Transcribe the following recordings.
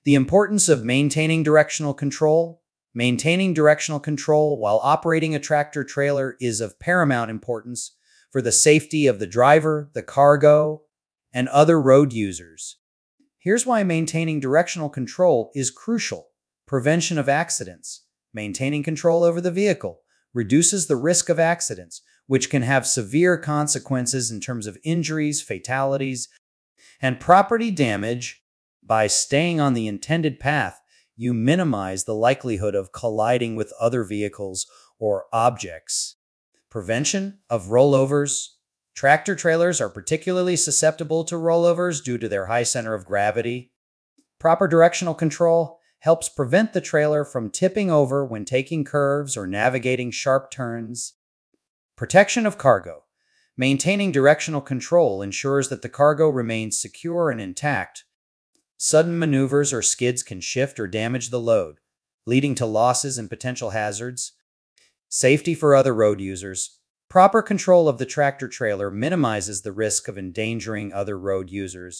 The importance of maintaining directional control. Maintaining directional control while operating a tractor-trailer is of paramount importance for the safety of the driver, the cargo, and other road users. Here's why maintaining directional control is crucial. Prevention of accidents. Maintaining control over the vehicle reduces the risk of accidents, which can have severe consequences in terms of injuries, fatalities, and property damage. By staying on the intended path, you minimize the likelihood of colliding with other vehicles or objects. Prevention of rollovers. Tractor-trailers are particularly susceptible to rollovers due to their high center of gravity. Proper directional control helps prevent the trailer from tipping over when taking curves or navigating sharp turns. Protection of cargo. Maintaining directional control ensures that the cargo remains secure and intact. Sudden maneuvers or skids can shift or damage the load, leading to losses and potential hazards. Safety for other road users. Proper control of the tractor-trailer minimizes the risk of endangering other road users.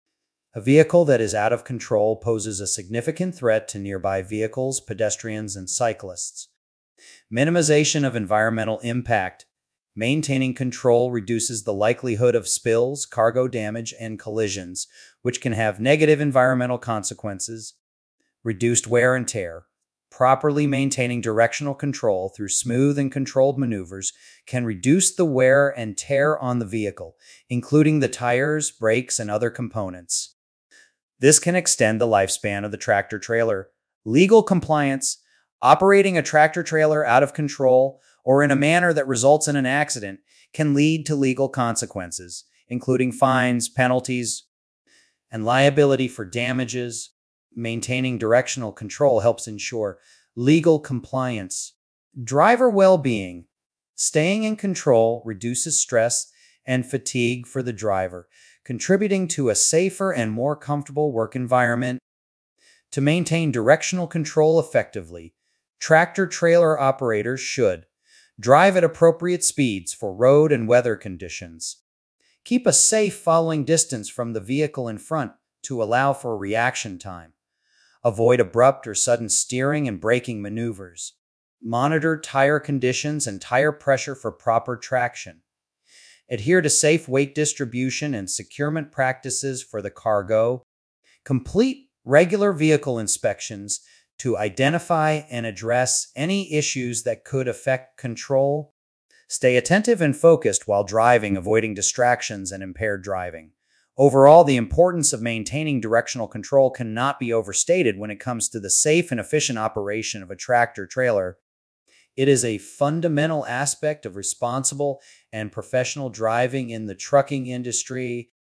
A vehicle that is out of control poses a significant threat to nearby vehicles, pedestrians, and cyclists. Minimization of environmental impact. Maintaining control reduces the likelihood of spills, cargo damage, and collisions, which can have negative environmental consequences. Reduced wear and tear. Properly maintaining directional control through smooth and controlled maneuvers can reduce the wear and tear on the vehicle, including the tires, brakes, and other components. This can extend the lifespan of the tractor-trailer. Legal compliance. Operating a tractor-trailer out of control or in a manner that results in an accident can lead to legal consequences, including fines, penalties, and liability for damages. Maintaining directional control helps ensure legal compliance. Driver well-being. Staying in control reduces stress and fatigue for the driver, contributing to a safer and more comfortable work environment. To maintain directional control effectively, tractor-trailer operators should drive at appropriate speeds for road and weather conditions. Keep a safe following distance from the vehicle in front to allow for reaction time. Avoid abrupt or sudden steering and braking maneuvers. Monitor tire conditions and tire pressure for proper traction. Adhere to safe weight distribution and securement practices for the cargo. Complete regular vehicle inspections to identify and address any issues that could affect control. Stay attentive and focused while driving, avoiding distractions and impaired driving. Overall, the importance of maintaining directional control cannot be overstated when it comes to the safe and efficient operation of a tractor-trailer. It is a fundamental aspect of responsible and professional driving in the trucking industry.